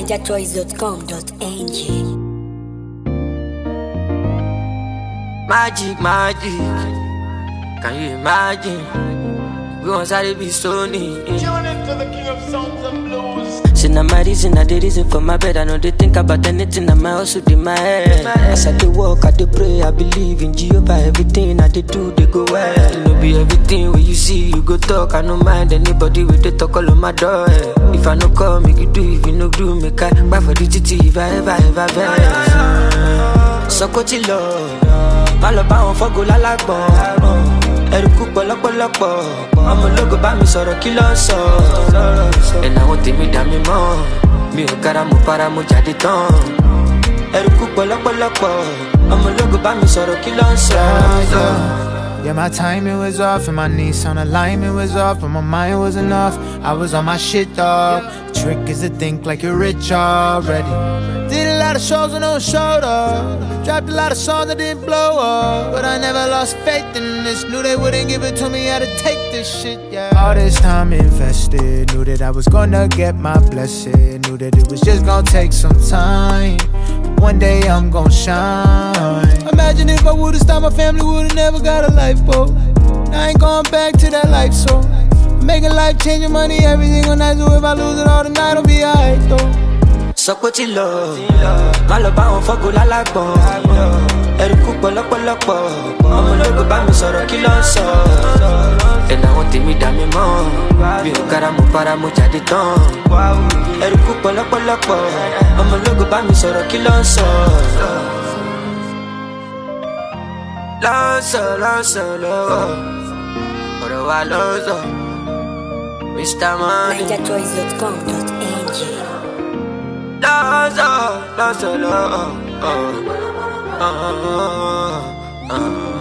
NigerChoice.com.ng. Magic, magic. Can you imagine? We want to be Sony. Tune into the king of songs and blues. See now my reason, I the reason for my bed. I know they think about anything, I might also do my head. As I dey walk, I dey pray, I believe in Jehovah. Everything I dey do, they go well. You know be everything when you see, you go talk. I no mind anybody with they talk all on my door. If I no call, make you do. If you no do, make I buy for the TT. If I ever vex. So go to love. My love, I won't forgo la la bon. Eruku pọ̀lọpọ̀lọpọ̀ ọmọ ológo bá mi sọ̀rọ̀ kí ló ń sọ. Ẹ̀nà àwọn tèmi dà mí mọ́ mi ò kára mo para mo jáde tán. Eruku pọ̀lọpọ̀lọpọ̀ ọmọ ológo bá mi sọ̀rọ̀ kí ló ń sọ. Yeah, my timing was off and my Nissan alignment was off, but my mind wasn't off. I was on my shit, dog. Trick is to think like you're rich already. Did a lot of shows and no showed up. Dropped a lot of songs that didn't blow up, but I never lost faith in this. Knew they wouldn't give it to me, had to take this shit, yeah. All this time invested, knew that I was gonna get my blessing. Knew that it was just gonna take some time. One day I'm gonna shine. Imagine if I would've stopped, my family would've never got a lifeboat. I ain't going back to that life, so making life changing money, everything on that. So if I lose it all tonight, I'll be alright though. Sọ pé tí lọ, má lọ bá wọn fọ́gò lálágbọ̀n. Eruku pọ̀lọpọ̀lọpọ̀, ọmọ ológo bá mi sọ̀rọ̀ kí ló ń sọ. Ẹ̀nà àwọn tèmi dà mí mọ́, mi ò kára mo para mo jáde tán. Eruku pọ̀lọpọ̀lọpọ̀, ọmọ ológo bá mi sọ̀rọ̀ kí ló ń sọ. Lọ́sọ̀ lọ́wọ́, ọ̀rọ̀ wa lọ́sọ̀, Mr. Money. NigerChoice.com.ng. Lọ́sọ̀ lọ́wọ́.